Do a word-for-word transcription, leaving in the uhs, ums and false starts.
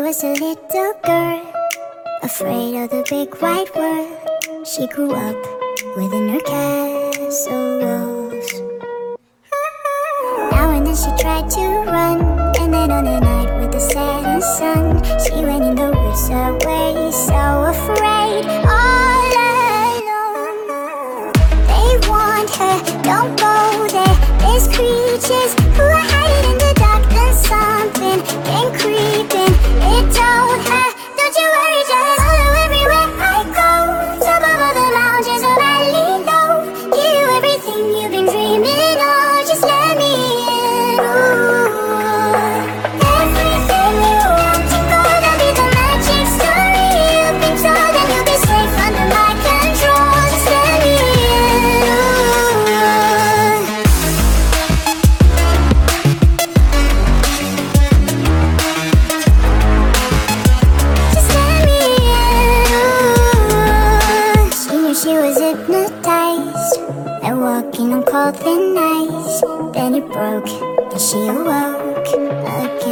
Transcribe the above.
was a little girl, afraid of the big wide world. She grew up within her castle walls. Now and then she tried to run, and then on a night with the setting sun, she went in the woods away, so afraid, all alone. They warned her, don't go there, there's creatures who are hiding in the dark. Then something came creeping, it told her, don't you worry, just follow everywhere I go. Top of all the mountains, a valley low, give you everything you've been dreaming of, just let me in. Ooh. Everything you want to go, that'll be the magic story you've been told, and you'll be safe under my control, just let me in. Ooh. Just let me in. Ooh. She knew she was hypnotized, and walking on cold thin ice. Then it broke, and she awoke again.